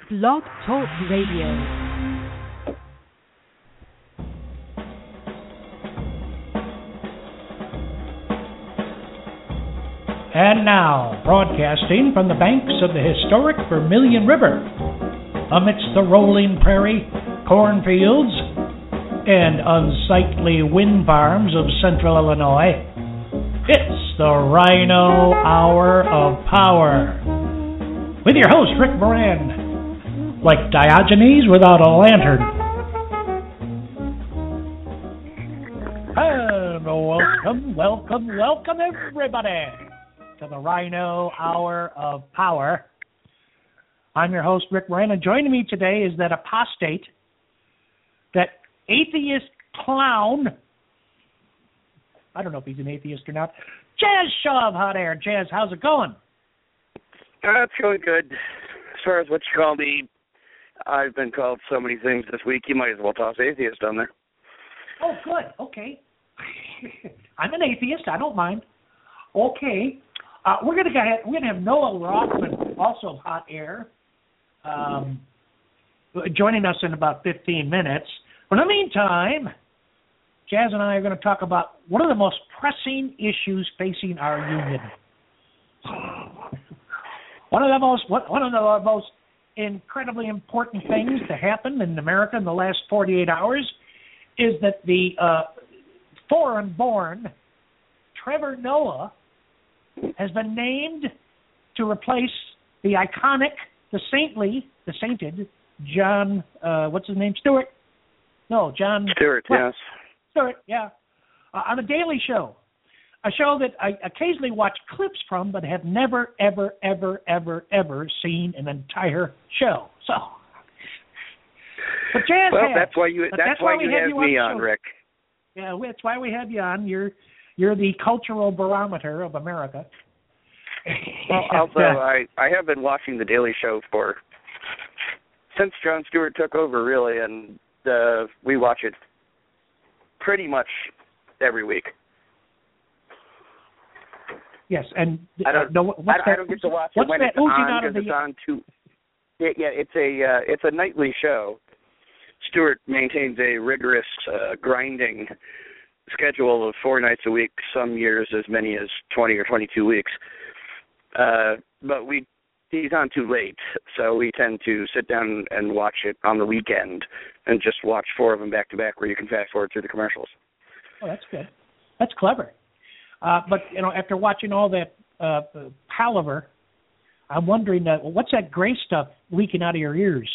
Blog Talk Radio. And now, broadcasting from the banks of the historic Vermilion River, amidst the rolling prairie, cornfields, and unsightly wind farms of central Illinois, it's the Rhino Hour of Power. With your host, Rick Moran, like Diogenes without a lantern. And welcome, everybody, to the Rhino Hour of Power. I'm your host, Rick Moran, and joining me today is that apostate, that atheist clown. I don't know if he's an atheist or not. Jazz Shaw of Hot Air. Jazz, how's it going? It's going good. As far as what you call me, I've been called so many things this week, you might as well toss atheist on there. Oh, good. Okay. I'm an atheist. I don't mind. Okay. We're gonna have Noah Rothman, also of Hot Air, joining us in about 15 minutes. But in the meantime, Jazz and I are going to talk about one of the most pressing issues facing our union. One of the most incredibly important things to happen in America in the last 48 hours is that the foreign-born Trevor Noah has been named to replace the iconic, the sainted John, what's his name? Stewart. Yes. Stewart, yeah. On The Daily Show, a show that I occasionally watch clips from, but have never, ever seen an entire show. So, but Jazz well, has. That's why you have me on, Rick. Yeah, that's why we have you on. You're the cultural barometer of America. Well, although I have been watching The Daily Show since Jon Stewart took over, really, and we watch it pretty much every week. Yes, and I don't get to watch it when it's on because it's on too. Yeah, it's a nightly show. Stewart maintains a rigorous grinding schedule of 4 nights a week, some years as many as 20 or 22 weeks. But he's on too late, so we tend to sit down and watch it on the weekend and just watch 4 of them back to back where you can fast forward through the commercials. Oh, that's good. That's clever. But, after watching all that palaver, I'm wondering, what's that gray stuff leaking out of your ears?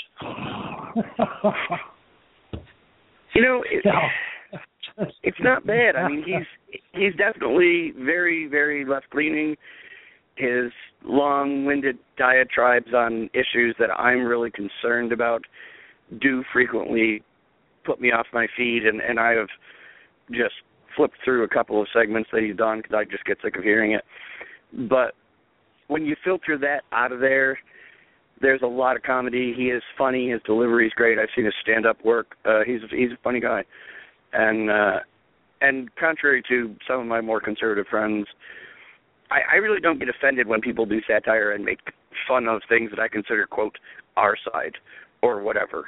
It's not bad. I mean, he's definitely very, very left-leaning. His long-winded diatribes on issues that I'm really concerned about do frequently put me off my feed, and I have just flipped through a couple of segments that he's done because I just get sick of hearing it. But when you filter that out of there, there's a lot of comedy. He is funny. His delivery is great. I've seen his stand-up work. He's a funny guy. And contrary to some of my more conservative friends, I really don't get offended when people do satire and make fun of things that I consider, quote, our side or whatever.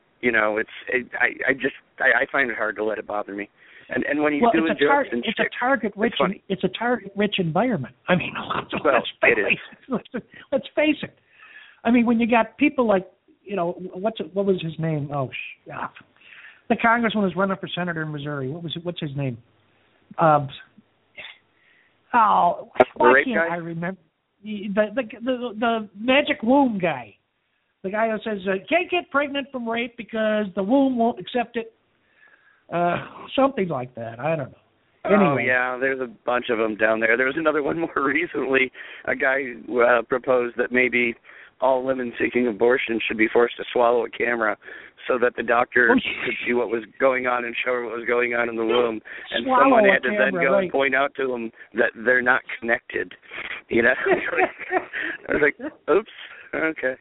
I find it hard to let it bother me. And when he's doing jokes and shit, it's a target-rich environment. I mean, let's face it. I mean, when you got people like, what was his name? Oh, the congressman was running for senator in Missouri. What's his name? Why can't I remember? The magic womb guy. The guy who says, can't get pregnant from rape because the womb won't accept it. Something like that. I don't know. Anyway. Oh, yeah, there's a bunch of them down there. There was another one more recently. A guy proposed that maybe all women seeking abortion should be forced to swallow a camera so that the doctor could see what was going on and show her what was going on in the womb. And someone had to then go and point out to them that they're not connected. I was like, oops, okay.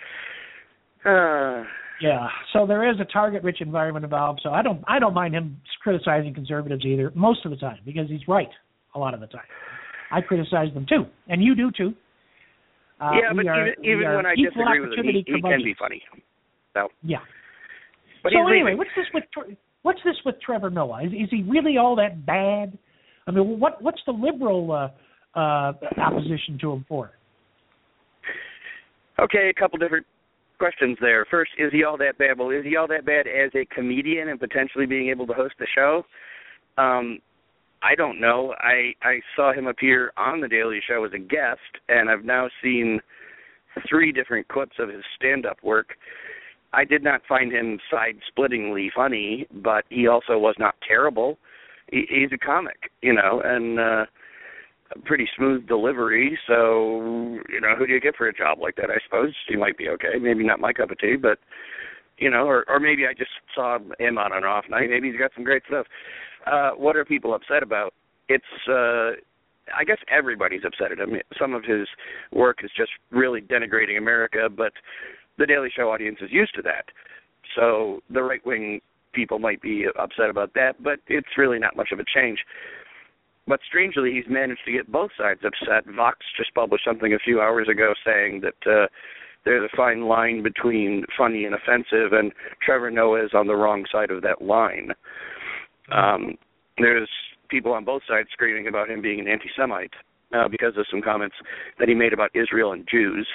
Yeah, so there is a target-rich environment involved. So I don't mind him criticizing conservatives either, most of the time, because he's right a lot of the time. I criticize them too, and you do too. but even when I disagree with him, he can be funny. So yeah. But so anyway, what's this with Trevor Noah? Is he really all that bad? I mean, what's the liberal opposition to him for? Okay, a couple different questions there. First, is he all that bad? Well, is he all that bad as a comedian and potentially being able to host the show? I don't know. I saw him appear on The Daily Show as a guest, and I've now seen 3 different clips of his stand-up work. I did not find him side-splittingly funny, but he also was not terrible. He's a comic, and pretty smooth delivery. So, who do you get for a job like that? I suppose he might be okay. Maybe not my cup of tea, but, or maybe I just saw him on an off night. Maybe he's got some great stuff. What are people upset about? It's, I guess everybody's upset at him. Some of his work is just really denigrating America, but the Daily Show audience is used to that. So the right-wing people might be upset about that, but it's really not much of a change. But strangely, he's managed to get both sides upset. Vox just published something a few hours ago saying that there's a fine line between funny and offensive, and Trevor Noah is on the wrong side of that line. There's people on both sides screaming about him being an anti-Semite because of some comments that he made about Israel and Jews.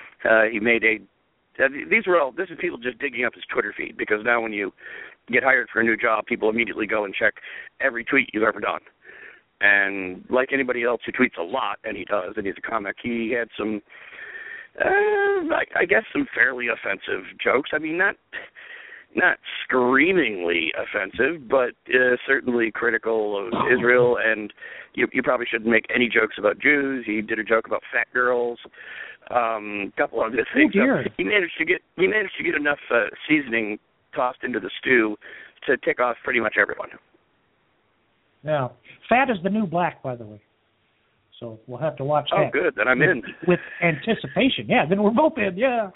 This is people just digging up his Twitter feed, because now when you get hired for a new job, people immediately go and check every tweet you've ever done. And like anybody else who tweets a lot, and he does, and he's a comic, he had some, I guess, some fairly offensive jokes. I mean, not screamingly offensive, but certainly critical of Israel, and you probably shouldn't make any jokes about Jews. He did a joke about fat girls, a couple other things. Oh, he managed to get enough seasoning tossed into the stew to tick off pretty much everyone. Yeah, fat is the new black, by the way. So we'll have to watch that. Oh, good. Then I'm in. With anticipation. Yeah, then we're both in. Yeah.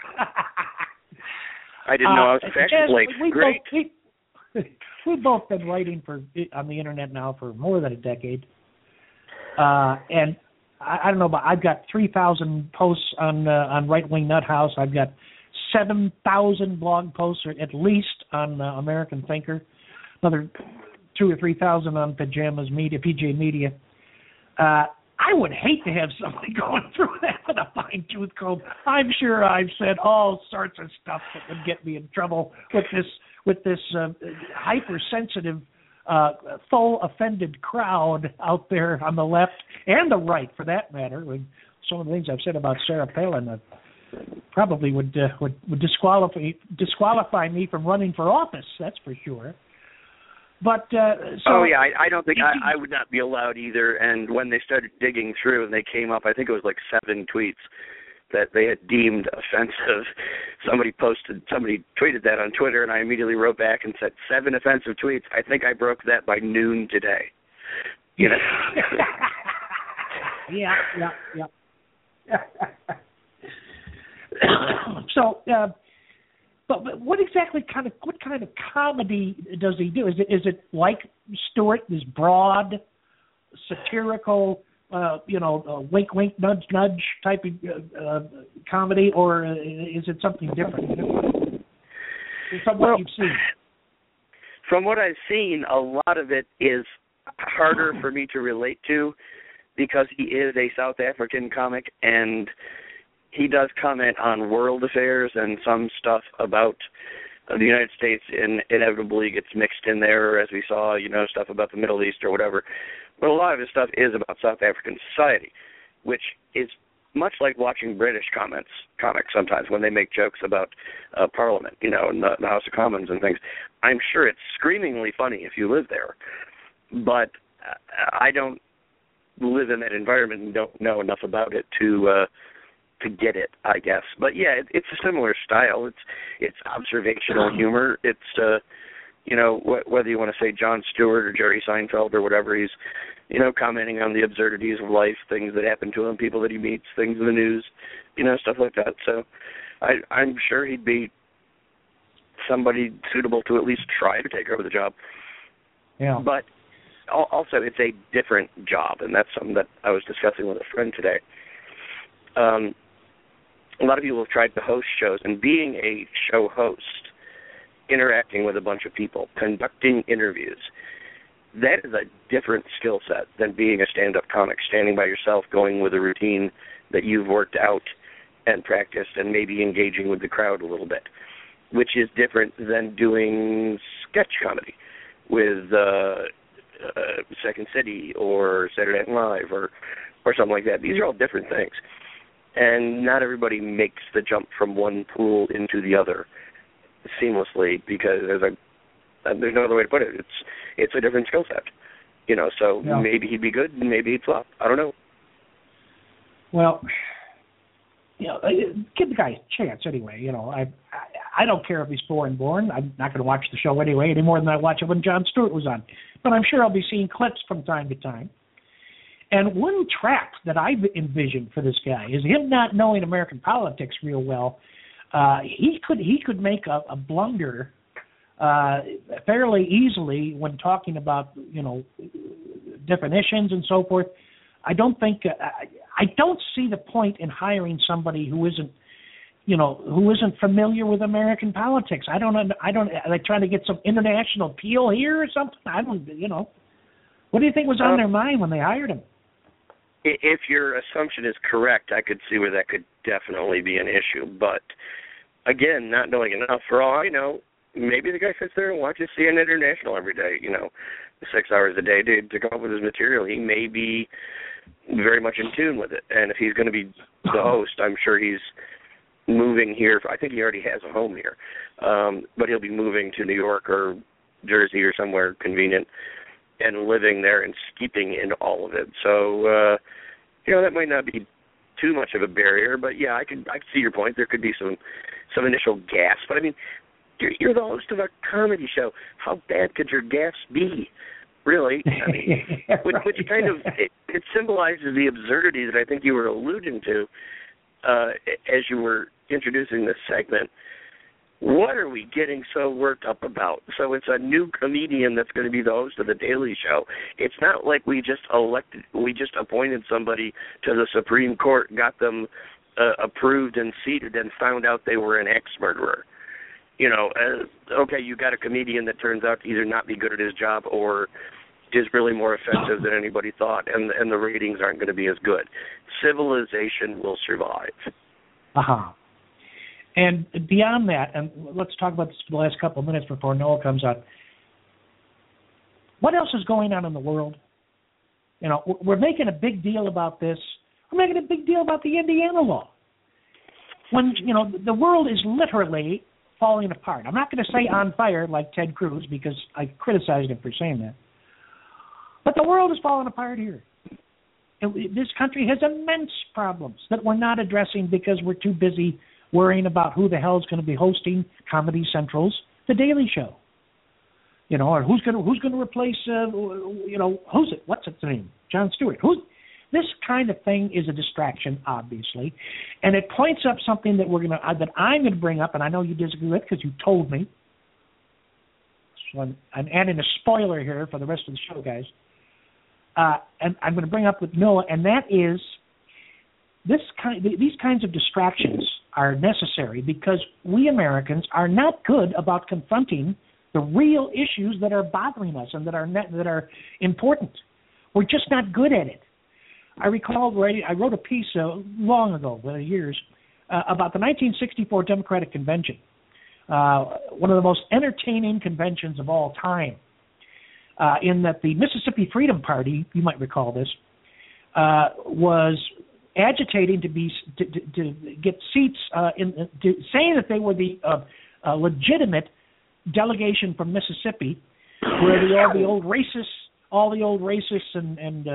I didn't know I was a fashion plate. Great. We've both been writing on the internet now for more than a decade. And I don't know, but I've got 3,000 posts on Right Wing Nut House. I've got 7,000 blog posts, or at least, on American Thinker. Another 2,000 or 3,000 on PJ Media. I would hate to have somebody going through that with a fine-tooth comb. I'm sure I've said all sorts of stuff that would get me in trouble with this hypersensitive, full offended crowd out there on the left and the right, for that matter. Some of the things I've said about Sarah Palin probably would disqualify me from running for office. That's for sure. But I don't think I would not be allowed either. And when they started digging through and they came up, I think it was like 7 tweets that they had deemed offensive. Somebody tweeted that on Twitter, and I immediately wrote back and said, 7 offensive tweets. I think I broke that by noon today. Yeah. So. But what kind of comedy does he do? Is it like Stewart, this broad, satirical, wink wink nudge nudge type of comedy, or is it something different? From what you've seen. From what I've seen, a lot of it is harder for me to relate to because he is a South African comic, and he does comment on world affairs, and some stuff about the United States inevitably gets mixed in there, as we saw, stuff about the Middle East or whatever. But a lot of his stuff is about South African society, which is much like watching British comics sometimes when they make jokes about Parliament, and the House of Commons and things. I'm sure it's screamingly funny if you live there, but I don't live in that environment and don't know enough about it to get it, I guess. But yeah, it's a similar style. It's observational humor. It's whether you want to say Jon Stewart or Jerry Seinfeld or whatever, he's commenting on the absurdities of life, things that happen to him, people that he meets, things in the news, stuff like that. So I'm sure he'd be somebody suitable to at least try to take over the job. Yeah. But also, it's a different job, and that's something that I was discussing with a friend today. a lot of people have tried to host shows, and being a show host, interacting with a bunch of people, conducting interviews, that is a different skill set than being a stand-up comic, standing by yourself, going with a routine that you've worked out and practiced, and maybe engaging with the crowd a little bit, which is different than doing sketch comedy with Second City or Saturday Night Live or something like that. These are all different things. And not everybody makes the jump from one pool into the other seamlessly, because there's no other way to put it. It's a different skill set, So yeah. Maybe he'd be good, and maybe he'd flop. I don't know. Well, give the guy a chance anyway. I don't care if he's foreign born. I'm not going to watch the show anyway any more than I watch it when Jon Stewart was on. But I'm sure I'll be seeing clips from time to time. And one trap that I've envisioned for this guy is him not knowing American politics real well. He could make a blunder fairly easily when talking about definitions and so forth. I don't see the point in hiring somebody who isn't familiar with American politics. I don't. Are they trying to get some international appeal here or something? I don't. What do you think was on their mind when they hired him? If your assumption is correct, I could see where that could definitely be an issue. But again, not knowing enough, for all I know, maybe the guy sits there and watches CNN International every day, 6 hours a day to come up with his material. He may be very much in tune with it. And if he's going to be the host, I'm sure he's moving here. I think he already has a home here. But he'll be moving to New York or Jersey or somewhere convenient and living there and steeping in all of it. So, that might not be too much of a barrier. But, yeah, I can see your point. There could be some initial gas. But, I mean, you're the host of a comedy show. How bad could your gas be? Really, I mean, right. which kind of it symbolizes the absurdity that I think you were alluding to as you were introducing this segment. What are we getting so worked up about? So it's a new comedian that's going to be the host of The Daily Show. It's not like we just appointed somebody to the Supreme Court, got them approved and seated, and found out they were an ex-murderer. Okay, you got a comedian that turns out to either not be good at his job or is really more offensive than anybody thought, and the ratings aren't going to be as good. Civilization will survive. Uh-huh. And beyond that, and let's talk about this for the last couple of minutes before Noah comes out. What else is going on in the world? We're making a big deal about this. We're making a big deal about the Indiana law. When, the world is literally falling apart. I'm not going to say on fire like Ted Cruz, because I criticized him for saying that. But the world is falling apart here. This country has immense problems that we're not addressing because we're too busy worrying about who the hell is going to be hosting Comedy Central's The Daily Show. Or who's going to replace what's its name? Jon Stewart. This kind of thing is a distraction, obviously, and it points up something that that I'm going to bring up, and I know you disagree with because you told me. So I'm adding a spoiler here for the rest of the show, guys. And I'm going to bring up with Noah, and that is these kinds of distractions are necessary because we Americans are not good about confronting the real issues that are bothering us and that are important. We're just not good at it. I recall I wrote a piece long ago, years, about the 1964 Democratic Convention, one of the most entertaining conventions of all time, in that the Mississippi Freedom Party, you might recall this, was agitating to get seats, saying that they were the legitimate delegation from Mississippi, where all the old racists and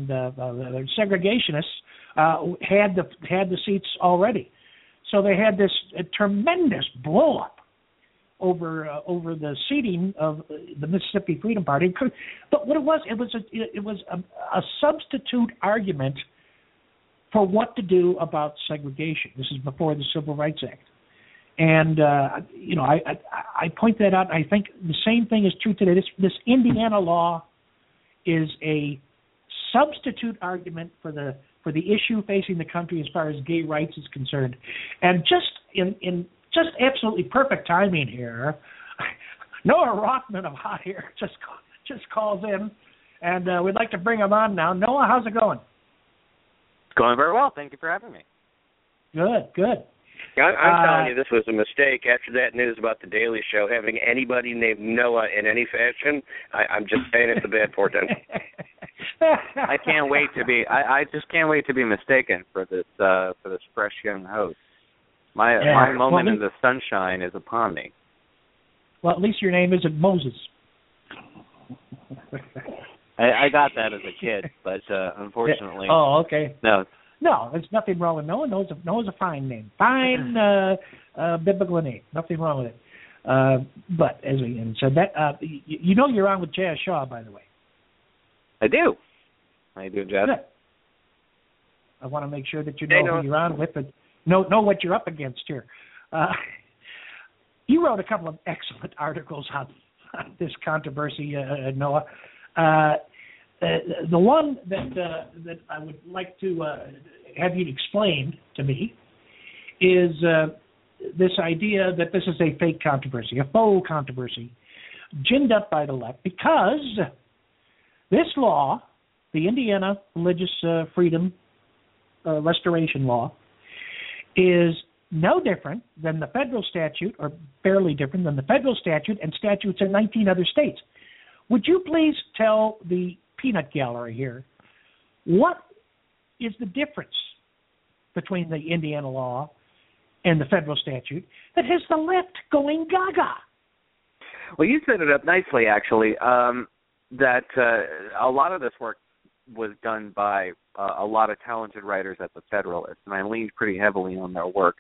segregationists had the seats already. So they had this tremendous blow up over the seating of the Mississippi Freedom Party. But what it was a substitute argument for what to do about segregation. This is before the Civil Rights Act. And, I point that out. I think the same thing is true today. This Indiana law is a substitute argument for the for the issue facing the country as far as gay rights is concerned. And just in just absolutely perfect timing here, Noah Rothman of Hot Air just calls in, and we'd like to bring him on now. Noah, how's it going? It's going very well. Thank you for having me. Good. I'm telling you, this was a mistake after that news about the Daily Show having anybody named Noah in any fashion. I'm just saying it's a bad portent. I can't wait to be. I just can't wait to be mistaken for this fresh young host. My moment in the sunshine is upon me. Well, at least your name isn't Moses. I got that as a kid, but unfortunately. Oh, okay. No, there's nothing wrong with Noah. Noah's a fine name. Fine biblical name. Nothing wrong with it. But as we said, that you're on with Jazz Shaw, by the way. I do, Jazz. Good. I want to make sure that you know who you're on with, but know what you're up against here. You wrote a couple of excellent articles on this controversy, Noah. The one that I would like to have you explain to me is this idea that this is a fake controversy, a faux controversy, ginned up by the left, because this law, the Indiana Religious Freedom Restoration Law, is no different than the federal statute, or barely different than the federal statute and statutes in 19 other states. Would you please tell the peanut gallery here, what is the difference between the Indiana law and the federal statute that has the left going gaga? Well, you set it up nicely, actually, that a lot of this work was done by a lot of talented writers at the Federalist, and I leaned pretty heavily on their work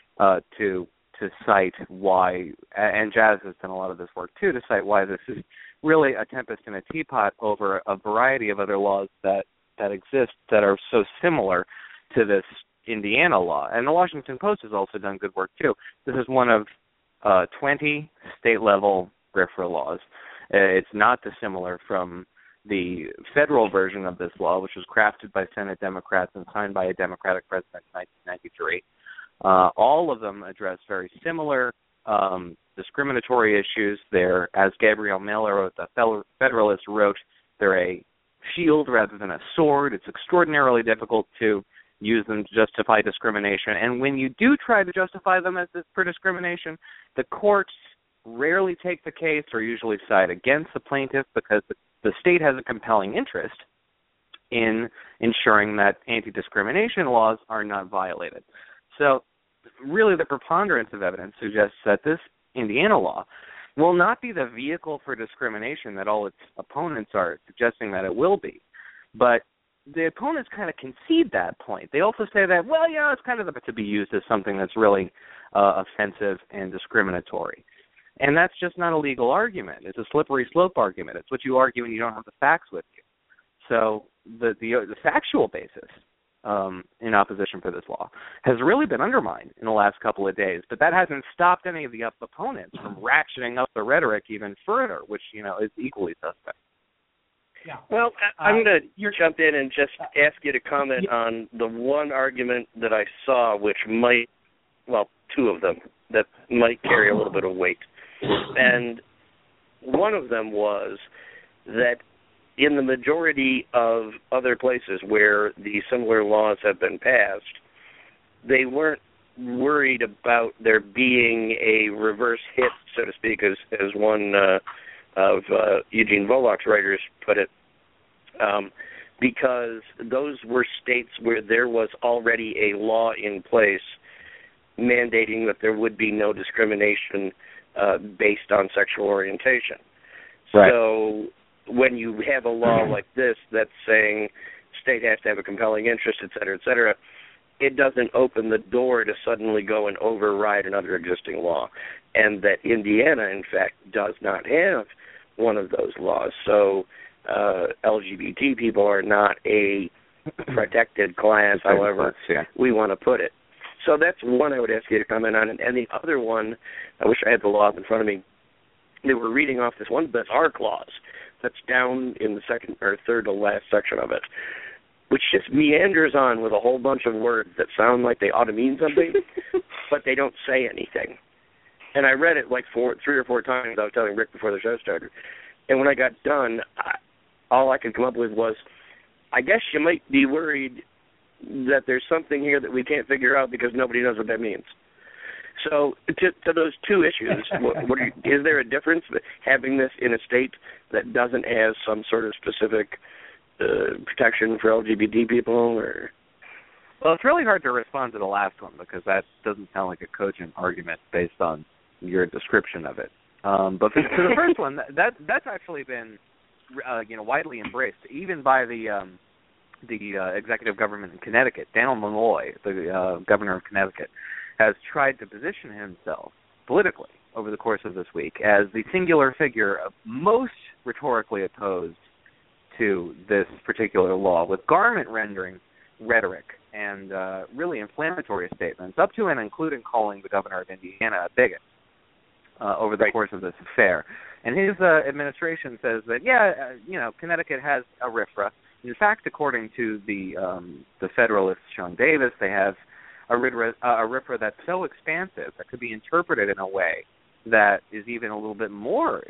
to cite why, and Jazz has done a lot of this work too, to cite why this is really a tempest in a teapot over a variety of other laws that exist that are so similar to this Indiana law. And the Washington Post has also done good work too. This is one of 20 state-level RFRA laws. It's not dissimilar from the federal version of this law, which was crafted by Senate Democrats and signed by a Democratic president in 1993. All of them address very similar discriminatory issues. They're, as Gabrielle Miller of the Federalist wrote, they're a shield rather than a sword. It's extraordinarily difficult to use them to justify discrimination. And when you do try to justify them as for discrimination, the courts rarely take the case or usually side against the plaintiff because the state has a compelling interest in ensuring that anti-discrimination laws are not violated. So really the preponderance of evidence suggests that this Indiana law will not be the vehicle for discrimination that all its opponents are suggesting that it will be. But the opponents kind of concede that point. They also say that, well, yeah, it's kind of to be used as something that's really offensive and discriminatory. And that's just not a legal argument. It's a slippery slope argument. It's what you argue when you don't have the facts with you. So the factual basis in opposition for this law has really been undermined in the last couple of days. But that hasn't stopped any of the opponents from ratcheting up the rhetoric even further, which, is equally suspect. Yeah. Well, I'm going to jump in and just ask you to comment on the one argument that I saw, which might, two of them, that might carry a little bit of weight. And one of them was that in the majority of other places where the similar laws have been passed, they weren't worried about there being a reverse hit, so to speak, as one of Eugene Volok's writers put it, because those were states where there was already a law in place mandating that there would be no discrimination based on sexual orientation. Right. So when you have a law like this that's saying state has to have a compelling interest, et cetera, it doesn't open the door to suddenly go and override another existing law. And that Indiana, in fact, does not have one of those laws. So LGBT people are not a protected class, however we want to put it. So that's one I would ask you to comment on. And the other one, I wish I had the law up in front of me. They were reading off this one bizarre clause that's down in the second or third to last section of it. which just meanders on with a whole bunch of words that sound like they ought to mean something, but they don't say anything. And I read it like 3 or 4 times. I was telling Rick before the show started. And when I got done, all I could come up with was, I guess you might be worried that there's something here that we can't figure out because nobody knows what that means. So to those two issues, is there a difference having this in a state that doesn't have some sort of specific protection for LGBT people? Or? Well, it's really hard to respond to the last one because that doesn't sound like a cogent argument based on your description of it. But to the first one, that's actually been widely embraced, even by the executive government in Connecticut. Daniel Malloy, the governor of Connecticut, has tried to position himself politically over the course of this week as the singular figure most rhetorically opposed to this particular law, with garment-rendering rhetoric and really inflammatory statements, up to and including calling the governor of Indiana a bigot over the course of this affair. And his administration says that, Connecticut has a RFRA. In fact, according to the Federalist Sean Davis, they have a RFRA that's so expansive that could be interpreted in a way that is even a little bit more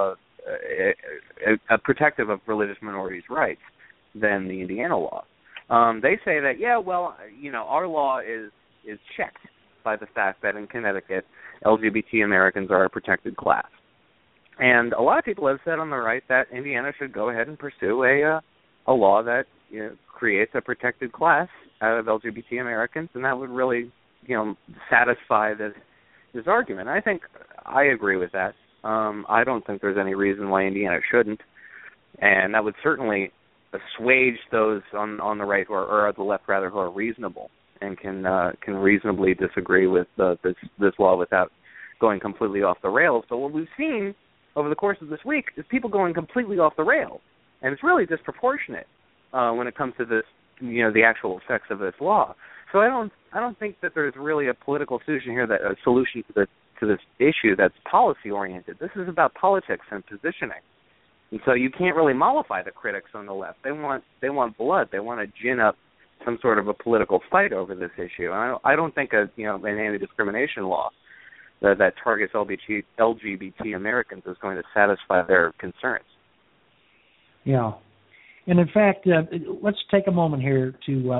protective of religious minorities' rights than the Indiana law. They say that, our law is checked by the fact that in Connecticut, LGBT Americans are a protected class. And a lot of people have said on the right that Indiana should go ahead and pursue a law that creates a protected class out of LGBT Americans, and that would really, satisfy this argument. I think I agree with that. I don't think there's any reason why Indiana shouldn't, and that would certainly assuage those on the right or the left rather who are reasonable and can reasonably disagree with this law without going completely off the rails. So what we've seen over the course of this week is people going completely off the rails, and it's really disproportionate when it comes to this, the actual effects of this law. So I don't think that there's really a political solution here, that a solution to this issue that's policy oriented. This is about politics and positioning, and so you can't really mollify the critics on the left. They want blood. They want to gin up some sort of a political fight over this issue. And I don't think an anti-discrimination law that targets LGBT Americans is going to satisfy their concerns. Yeah. And in fact, let's take a moment here to,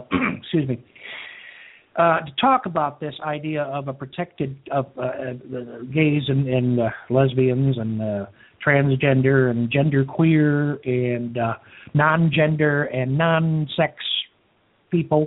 to talk about this idea of a protected, gays and lesbians and transgender and genderqueer and non-gender and non-sex people,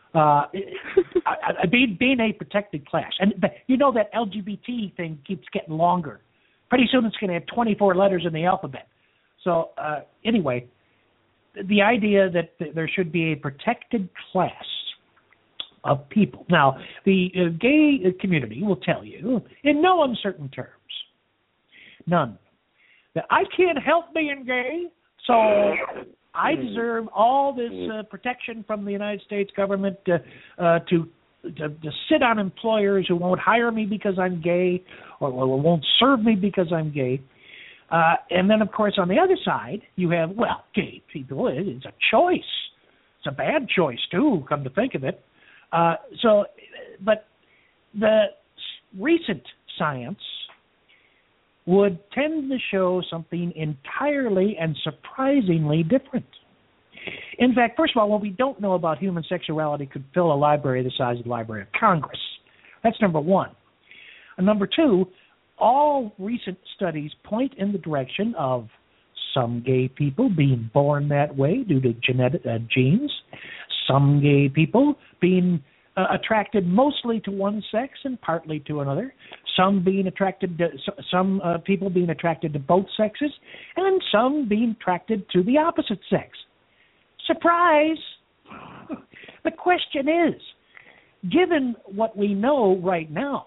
being a protected class. And that LGBT thing keeps getting longer. Pretty soon it's going to have 24 letters in the alphabet. So anyway, the idea that there should be a protected class of people. Now, the gay community will tell you, in no uncertain terms, none, that I can't help being gay, so I deserve all this protection from the United States government to sit on employers who won't hire me because I'm gay or won't serve me because I'm gay. And then, of course, on the other side, you have, gay people, it's a choice. It's a bad choice, too, come to think of it. But the recent science would tend to show something entirely and surprisingly different. In fact, first of all, what we don't know about human sexuality could fill a library the size of the Library of Congress. That's number one. And number two, all recent studies point in the direction of some gay people being born that way due to genetic genes, some gay people being attracted mostly to one sex and partly to another, some people being attracted to both sexes, and some being attracted to the opposite sex. Surprise! The question is, given what we know right now,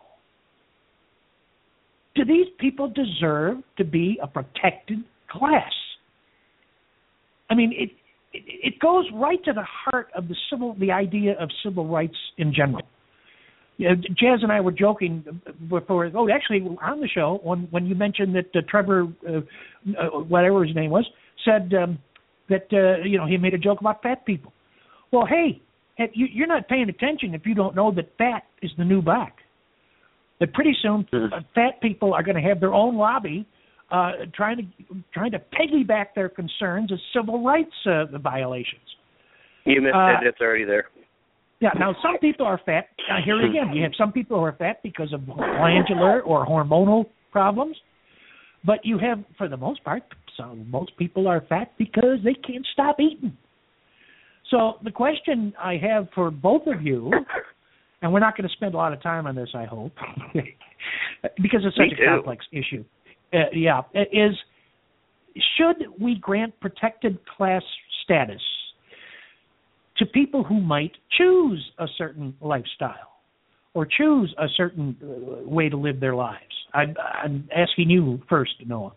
do these people deserve to be a protected class? I mean, it goes right to the heart of the idea of civil rights in general. Jazz and I were joking before. Actually, on the show when you mentioned that Trevor, whatever his name was, said that he made a joke about fat people. Well, hey, you're not paying attention if you don't know that fat is the new black. That pretty soon fat people are going to have their own lobby trying to piggyback their concerns as civil rights violations. You missed it. It's already there. Yeah, now some people are fat. Here again, you have some people who are fat because of glandular or hormonal problems. But you have, for the most part, most people are fat because they can't stop eating. So the question I have for both of you, and we're not going to spend a lot of time on this, I hope, because it's such a complex issue, is should we grant protected class status to people who might choose a certain lifestyle or choose a certain way to live their lives? I'm asking you first, Noah.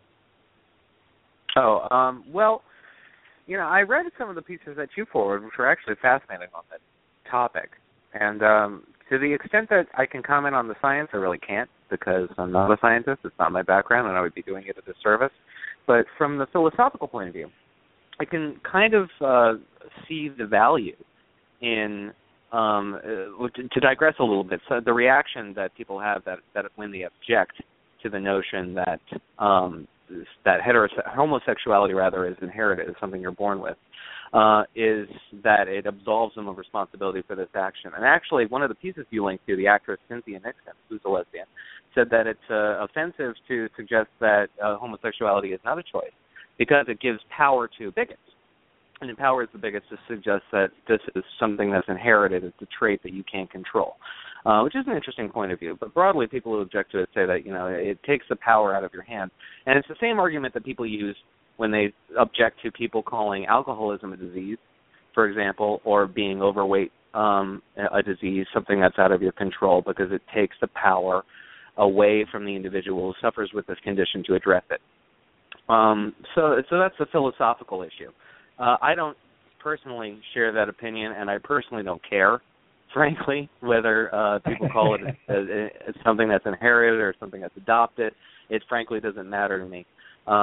Well, I read some of the pieces that you forwarded, which were actually fascinating on that topic. And to the extent that I can comment on the science, I really can't, because I'm not a scientist. It's not my background, and I would be doing it a disservice. But from the philosophical point of view, I can kind of see the value in, to digress a little bit, so the reaction that people have that when they object to the notion that homosexuality rather is inherited, is something you're born with, is that it absolves them of responsibility for this action. And actually, one of the pieces you linked to, the actress Cynthia Nixon, who's a lesbian, said that it's offensive to suggest that homosexuality is not a choice because it gives power to bigots. And empowers the bigots to suggest that this is something that's inherited, it's a trait that you can't control, which is an interesting point of view. But broadly, people who object to it say that, it takes the power out of your hand. And it's the same argument that people use when they object to people calling alcoholism a disease, for example, or being overweight a disease, something that's out of your control, because it takes the power away from the individual who suffers with this condition to address it. So that's a philosophical issue. I don't personally share that opinion, and I personally don't care, frankly, whether people call it something that's inherited or something that's adopted. It frankly doesn't matter to me.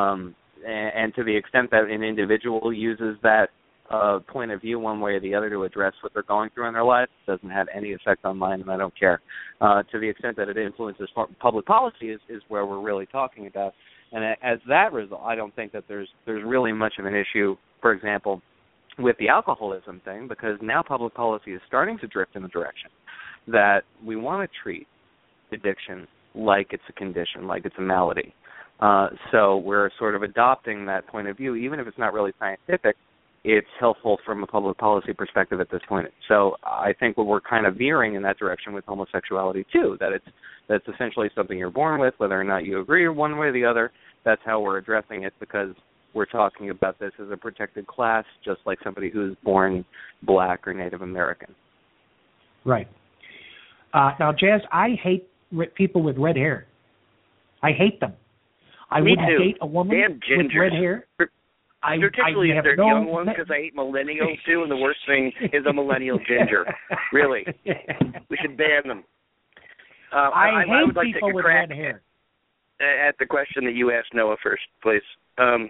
And to the extent that an individual uses that point of view one way or the other to address what they're going through in their life, it doesn't have any effect on mine, and I don't care. To the extent that it influences public policy is where we're really talking about. And as that result, I don't think that there's really much of an issue, for example, with the alcoholism thing, because now public policy is starting to drift in the direction that we want to treat addiction like it's a condition, like it's a malady. So we're sort of adopting that point of view, even if it's not really scientific. It's helpful from a public policy perspective at this point. So I think we're kind of veering in that direction with homosexuality too, that's essentially something you're born with, whether or not you agree one way or the other. That's how we're addressing it, because we're talking about this as a protected class, just like somebody who's born black or Native American. Right. Now, Jazz, I hate people with red hair. I hate them. I wouldn't date a woman with red hair. Particularly if they're young ones, because I hate millennials too, and the worst thing is a millennial ginger. Really. We should ban them. I hate would like people to take a with crack red hair. At the question that you asked Noah first, please. I'm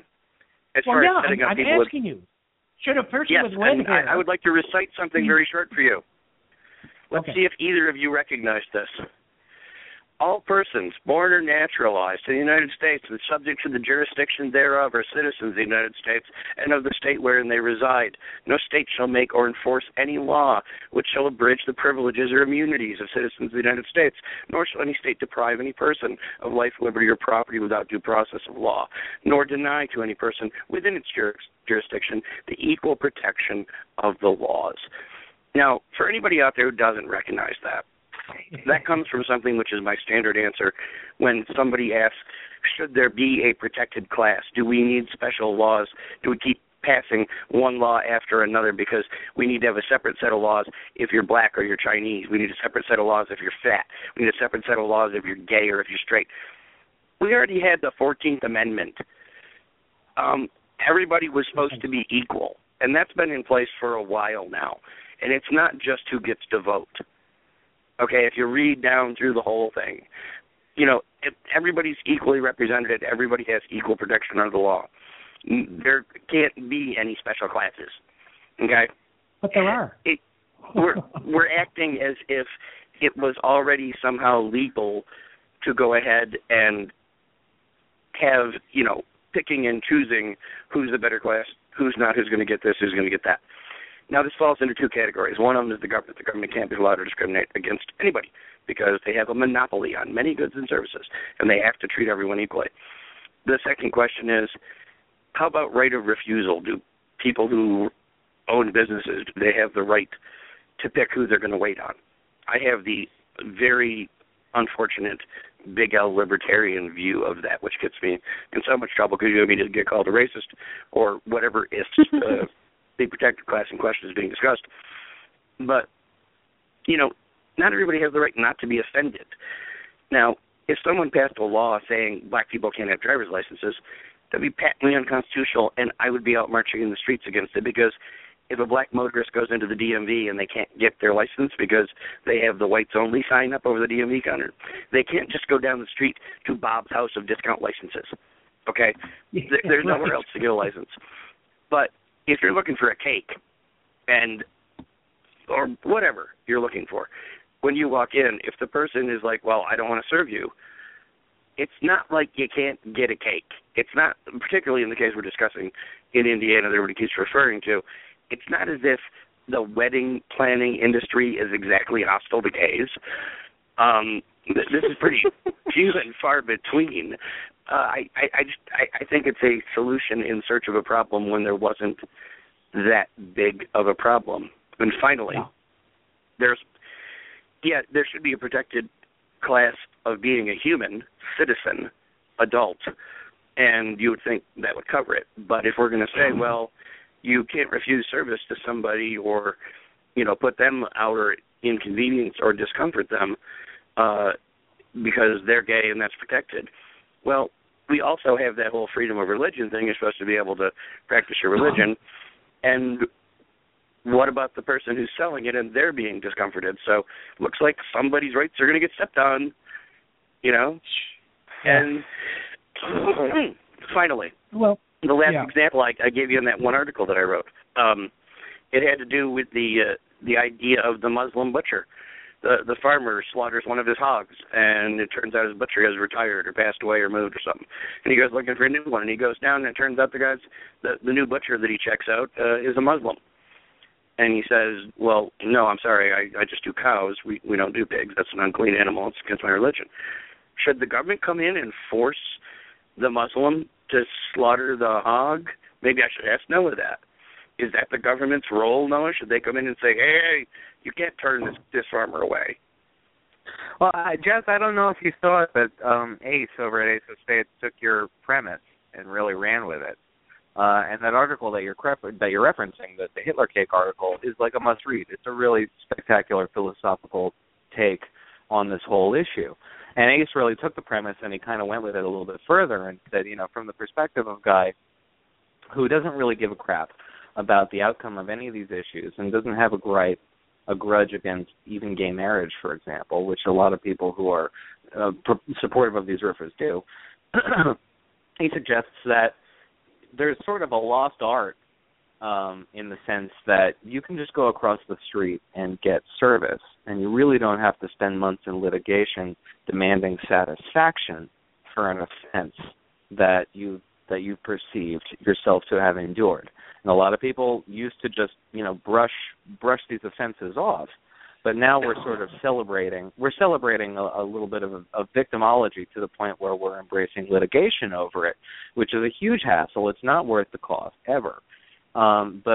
asking you. Should a person with red hair... I would like to recite something very short for you. Let's see if either of you recognize this. All persons born or naturalized in the United States and subject to the jurisdiction thereof are citizens of the United States and of the state wherein they reside. No state shall make or enforce any law which shall abridge the privileges or immunities of citizens of the United States, nor shall any state deprive any person of life, liberty, or property without due process of law, nor deny to any person within its jurisdiction the equal protection of the laws. Now, for anybody out there who doesn't recognize that, that comes from something which is my standard answer when somebody asks, should there be a protected class? Do we need special laws? Do we keep passing one law after another because we need to have a separate set of laws if you're black or you're Chinese? We need a separate set of laws if you're fat. We need a separate set of laws if you're gay or if you're straight. We already had the 14th Amendment. Everybody was supposed to be equal, and that's been in place for a while now. And it's not just who gets to vote. Okay, if you read down through the whole thing, if everybody's equally represented, everybody has equal protection under the law. There can't be any special classes, okay? But there are. We're acting as if it was already somehow legal to go ahead and have, picking and choosing who's the better class, who's not, who's going to get this, who's going to get that. Now, this falls into two categories. One of them is the government. The government can't be allowed to discriminate against anybody because they have a monopoly on many goods and services, and they have to treat everyone equally. The second question is, how about right of refusal? Do people who own businesses, do they have the right to pick who they're going to wait on? I have the very unfortunate big L libertarian view of that, which gets me in so much trouble because you immediately get called a racist or whatever is the protected class in question is being discussed. But, not everybody has the right not to be offended. Now, if someone passed a law saying black people can't have driver's licenses, that'd be patently unconstitutional, and I would be out marching in the streets against it, because if a black motorist goes into the DMV and they can't get their license because they have the whites only sign up over the DMV counter, they can't just go down the street to Bob's House of Discount Licenses. Okay? There's nowhere else to get a license. But if you're looking for a cake or whatever you're looking for, when you walk in, if the person is like, well, I don't want to serve you, it's not like you can't get a cake. It's not, particularly in the case we're discussing in Indiana that everybody keeps referring to, it's not as if the wedding planning industry is exactly hostile to gays. This is pretty few and far between. I think it's a solution in search of a problem when there wasn't that big of a problem. And finally, there should be a protected class of being a human, citizen, adult, and you would think that would cover it. But if we're going to say, well, you can't refuse service to somebody or, put them out or inconvenience or discomfort them because they're gay and that's protected. Well, we also have that whole freedom of religion thing. You're supposed to be able to practice your religion. And what about the person who's selling it and they're being discomforted? So looks like somebody's rights are going to get stepped on, And finally, the last example I gave you in that one article that I wrote, it had to do with the idea of the Muslim butcher. The farmer slaughters one of his hogs, and it turns out his butcher has retired or passed away or moved or something. And he goes looking for a new one, and he goes down, and it turns out the new butcher that he checks out is a Muslim. And he says, well, no, I'm sorry, I just do cows. We don't do pigs. That's an unclean animal. It's against my religion. Should the government come in and force the Muslim to slaughter the hog? Maybe I should ask Noah that. Is that the government's role, Noah? Should they come in and say, hey, you can't turn this farmer away? Well, Jess, I don't know if you saw it, but Ace over at Ace of Spades took your premise and really ran with it. And that article that you're referencing, the Hitler Cake article, is like a must-read. It's a really spectacular philosophical take on this whole issue. And Ace really took the premise and he kind of went with it a little bit further and said, from the perspective of a guy who doesn't really give a crap about the outcome of any of these issues and doesn't have a grudge against even gay marriage, for example, which a lot of people who are supportive of these riffers do, he suggests that there's sort of a lost art in the sense that you can just go across the street and get service, and you really don't have to spend months in litigation demanding satisfaction for an offense that you perceived yourself to have endured. And a lot of people used to just, brush these offenses off. But now we're sort of celebrating. We're celebrating a little bit of a victimology to the point where we're embracing litigation over it, which is a huge hassle. It's not worth the cost ever. But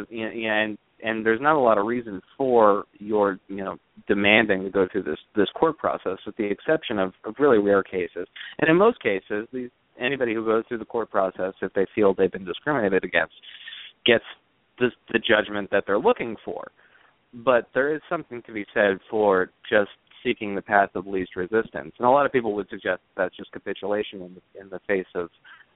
and there's not a lot of reason for your demanding to go through this court process, with the exception of really rare cases. And in most cases, anybody who goes through the court process, if they feel they've been discriminated against, gets the judgment that they're looking for. But there is something to be said for just seeking the path of least resistance, and a lot of people would suggest that's just capitulation in the face of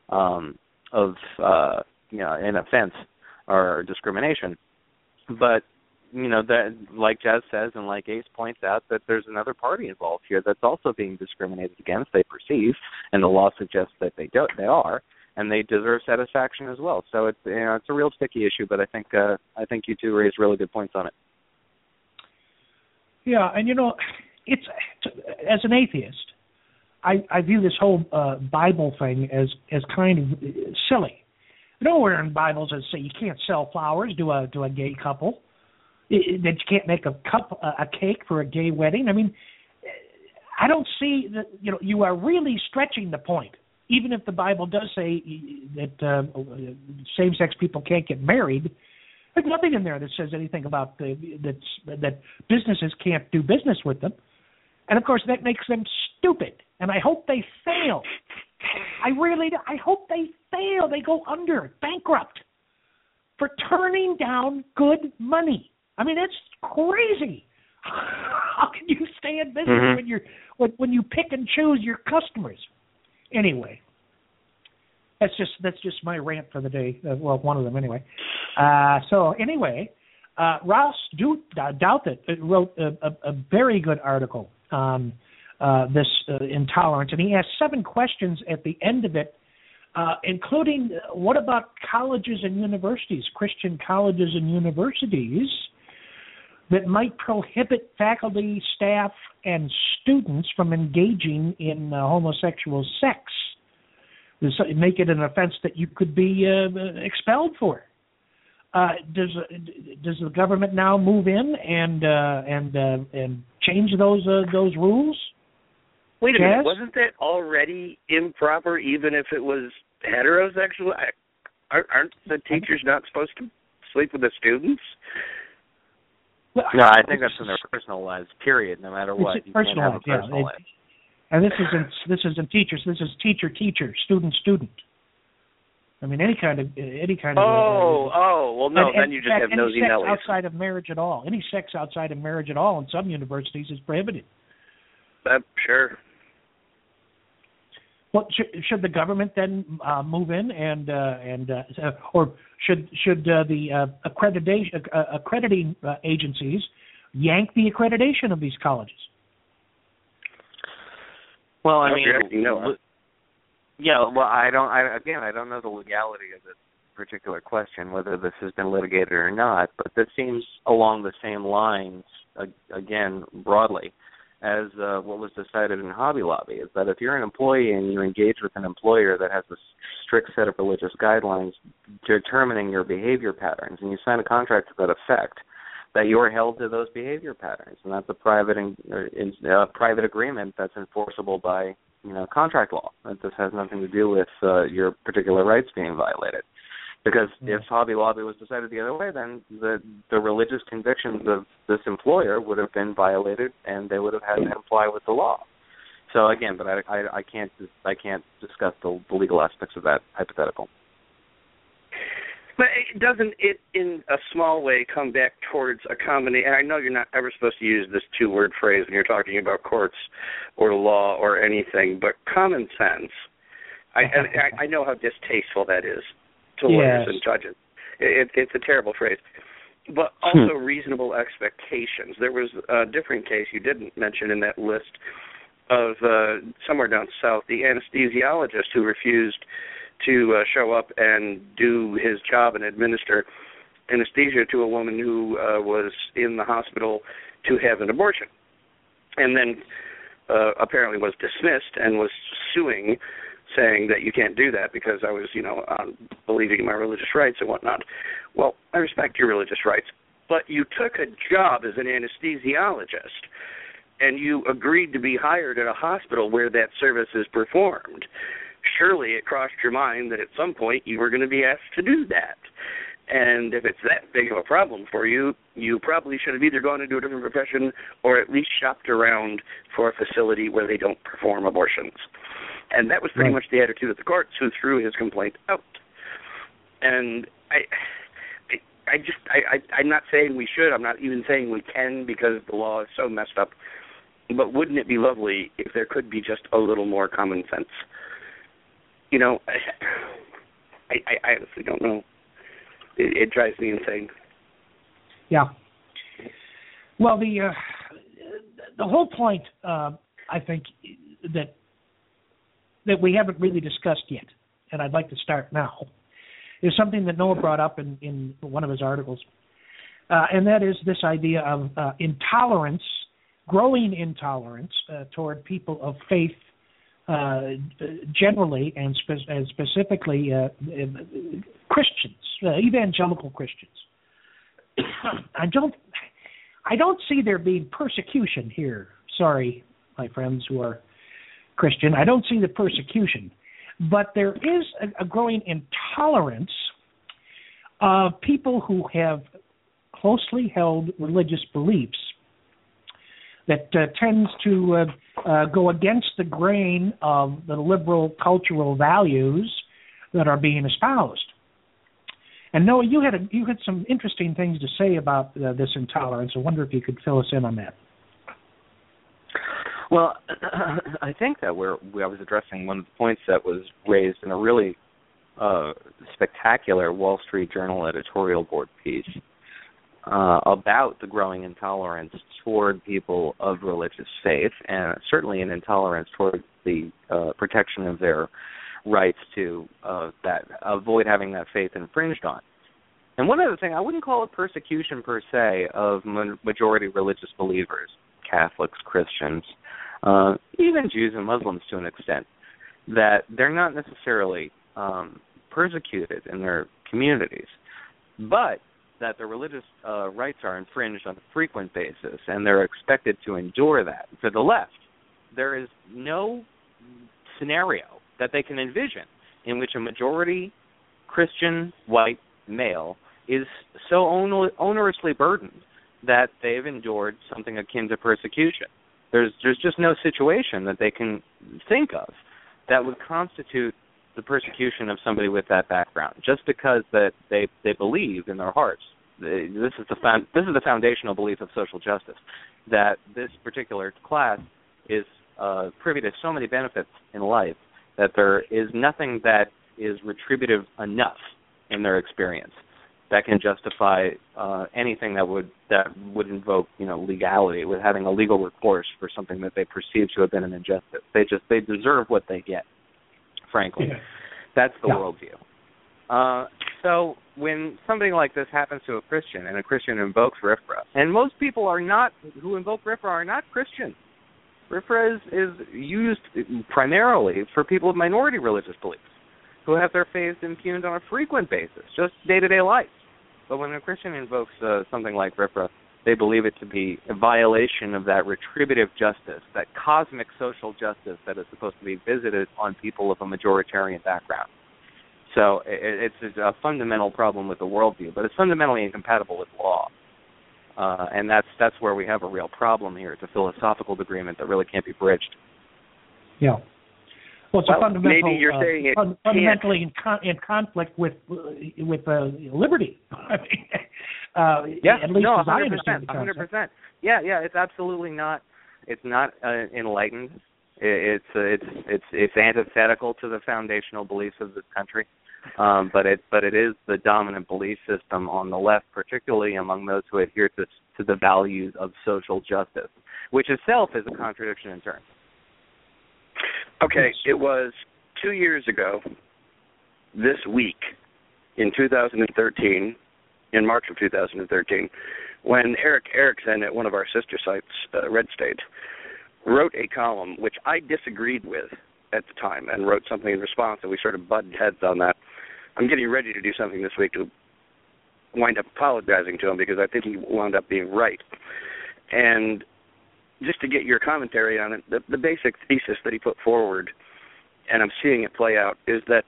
an offense or discrimination. But that, like Jazz says and like Ace points out, that there's another party involved here that's also being discriminated against. They perceive, and the law suggests that they are, and they deserve satisfaction as well. So it's it's a real sticky issue, but I think you two raised really good points on it. Yeah, and it's as an atheist, I view this whole Bible thing as kind of silly. Nowhere in Bibles that say you can't sell flowers to a gay couple, that you can't make a cake for a gay wedding. I mean, I don't see that. You are really stretching the point. Even if the Bible does say that same-sex people can't get married, there's nothing in there that says anything about that businesses can't do business with them. And of course, that makes them stupid. And I hope they fail. I hope they fail. They go under, bankrupt, for turning down good money. I mean, it's crazy. How can you stay in business when you pick and choose your customers? Anyway, that's just my rant for the day. Well, one of them anyway. So anyway, Ross Douthat wrote a very good article on this intolerance, and he asked 7 questions at the end of it, including what about colleges and universities, Christian colleges and universities, that might prohibit faculty, staff, and students from engaging in homosexual sex. Make it an offense that you could be expelled for. Does the government now move in and change those rules? Wait a minute, wasn't that already improper even if it was heterosexual? Aren't the teachers not supposed to sleep with the students? Well, no, I think that's in their personal lives, period, no matter what. You personal can't have a personal life. And this isn't teachers, this is teacher, student. I mean, any kind of. Well, no, then you just have nosy Nellies. Any sex outside of marriage at all. Any sex outside of marriage at all in some universities is prohibited. Sure. Well, should the government then move in or should the accrediting agencies yank the accreditation of these colleges? Well, I mean, I don't know the legality of this particular question, whether this has been litigated or not, but this seems along the same lines, again, broadly, as what was decided in Hobby Lobby, is that if you're an employee and you engage with an employer that has a strict set of religious guidelines determining your behavior patterns, and you sign a contract to that effect, that you're held to those behavior patterns, and that's a private agreement that's enforceable by contract law. That this has nothing to do with your particular rights being violated. Because if Hobby Lobby was decided the other way, then the religious convictions of this employer would have been violated, and they would have had to comply with the law. So again, but I can't discuss the legal aspects of that hypothetical. But doesn't it, in a small way, come back towards a combination? And I know you're not ever supposed to use this 2-word phrase when you're talking about courts or law or anything, but common sense. I know how distasteful that is to lawyers and judges. It's a terrible phrase. But also reasonable expectations. There was a different case you didn't mention in that list of somewhere down south, the anesthesiologist who refused to show up and do his job and administer anesthesia to a woman who was in the hospital to have an abortion. And then apparently was dismissed and was suing, saying that you can't do that because I was, believing in my religious rights and whatnot. Well, I respect your religious rights, but you took a job as an anesthesiologist and you agreed to be hired at a hospital where that service is performed. Surely it crossed your mind that at some point you were going to be asked to do that. And if it's that big of a problem for you, you probably should have either gone into a different profession or at least shopped around for a facility where they don't perform abortions. And that was pretty much the attitude of the courts, who threw his complaint out. And I'm not saying we should. I'm not even saying we can because the law is so messed up. But wouldn't it be lovely if there could be just a little more common sense? I honestly don't know. It drives me insane. Yeah. Well, the whole point, I think, that we haven't really discussed yet and I'd like to start now, is something that Noah brought up in one of his articles, and that is this idea of intolerance, growing intolerance toward people of faith generally, and specifically Christians, evangelical Christians. I don't see there being persecution here. Sorry, my friends who are Christian. I don't see the persecution. But there is a growing intolerance of people who have closely held religious beliefs that tends to go against the grain of the liberal cultural values that are being espoused. And Noah, you had some interesting things to say about this intolerance. I wonder if you could fill us in on that. Well, I think that I was addressing one of the points that was raised in a really spectacular Wall Street Journal editorial board piece about the growing intolerance toward people of religious faith, and certainly an intolerance toward the protection of their rights to that avoid having that faith infringed on. And one other thing, I wouldn't call it persecution per se of majority religious believers, Catholics, Christians, even Jews and Muslims to an extent, that they're not necessarily persecuted in their communities, but that their religious rights are infringed on a frequent basis, and they're expected to endure that. For the left, there is no scenario that they can envision in which a majority Christian white male is so onerously burdened that they've endured something akin to persecution. There's just no situation that they can think of that would constitute the persecution of somebody with that background, just because that they believe in their hearts. This is the foundational belief of social justice, that this particular class is privy to so many benefits in life that there is nothing that is retributive enough in their experience that can justify anything that would invoke, legality, with having a legal recourse for something that they perceive to have been an injustice. They deserve what they get, frankly. Yeah. That's the worldview. So when something like this happens to a Christian, and a Christian invokes RFRA, and most people who invoke RFRA are not Christians. RFRA is used primarily for people with minority religious beliefs who have their faith impugned on a frequent basis, just day-to-day life. But when a Christian invokes something like RFRA, they believe it to be a violation of that retributive justice, that cosmic social justice that is supposed to be visited on people of a majoritarian background. So it's a fundamental problem with the worldview, but it's fundamentally incompatible with law. And that's where we have a real problem here. It's a philosophical disagreement that really can't be bridged. Yeah. Well, it's a fundamental, maybe you're saying it fundamentally in conflict with liberty. I mean, at least as I understand the concept. 100%. Yeah, it's absolutely not. It's not enlightened. It's antithetical to the foundational beliefs of this country. But it is the dominant belief system on the left, particularly among those who adhere to the values of social justice, which itself is a contradiction in terms. Okay, it was 2 years ago this week in 2013, in March of 2013, when Eric Erickson at one of our sister sites, Red State, wrote a column which I disagreed with at the time and wrote something in response, and we sort of butted heads on that. I'm getting ready to do something this week to wind up apologizing to him because I think he wound up being right. And just to get your commentary on it, the basic thesis that he put forward, and I'm seeing it play out, is that,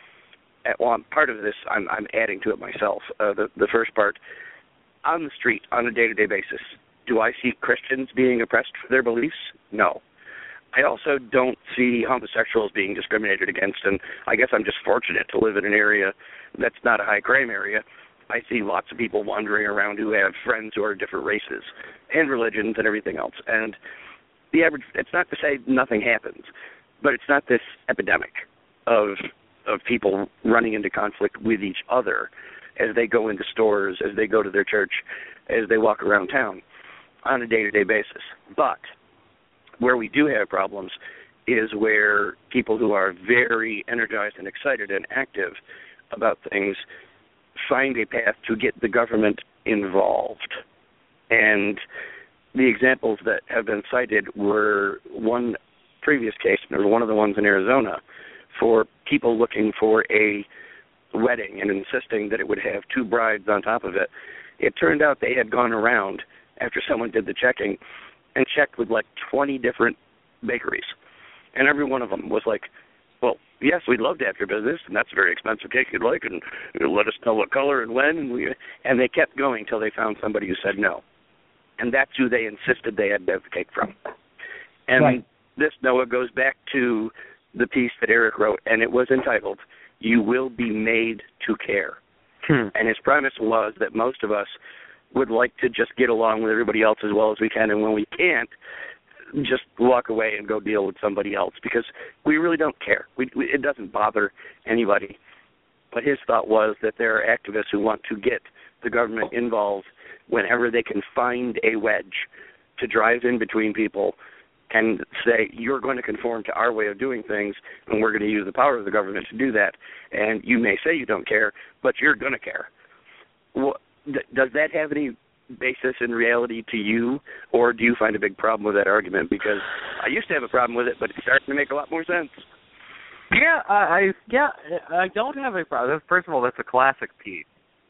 part of this I'm adding to it myself. The first part, on the street, on a day-to-day basis, do I see Christians being oppressed for their beliefs? No. I also don't see homosexuals being discriminated against, and I guess I'm just fortunate to live in an area that's not a high-crime area. I see lots of people wandering around who have friends who are different races and religions and everything else. And the average, it's not to say nothing happens, but it's not this epidemic of people running into conflict with each other as they go into stores, as they go to their church, as they walk around town on a day-to-day basis. But where we do have problems is where people who are very energized and excited and active about things find a path to get the government involved. And the examples that have been cited were one previous case, and there was one of the ones in Arizona, for people looking for a wedding and insisting that it would have 2 brides on top of it. It turned out they had gone around after someone did the checking and checked with like 20 different bakeries. And every one of them was like, well, yes, we'd love to have your business, and that's a very expensive cake you'd like, and let us know what color and when. And they kept going until they found somebody who said no. And that's who they insisted they had to have the cake from. And right. This, Noah, goes back to the piece that Eric wrote, and it was entitled, "You Will Be Made to Care." And his premise was that most of us would like to just get along with everybody else as well as we can, and when we can't, just walk away and go deal with somebody else, because we really don't care. It doesn't bother anybody. But his thought was that there are activists who want to get the government involved whenever they can find a wedge to drive in between people and say, you're going to conform to our way of doing things, and we're going to use the power of the government to do that. And you may say you don't care, but you're going to care. Well, does that have any basis in reality to you, or do you find a big problem with that argument? Because I used to have a problem with it, but it's starting to make a lot more sense. Yeah, I don't have a problem. First of all, that's a classic piece.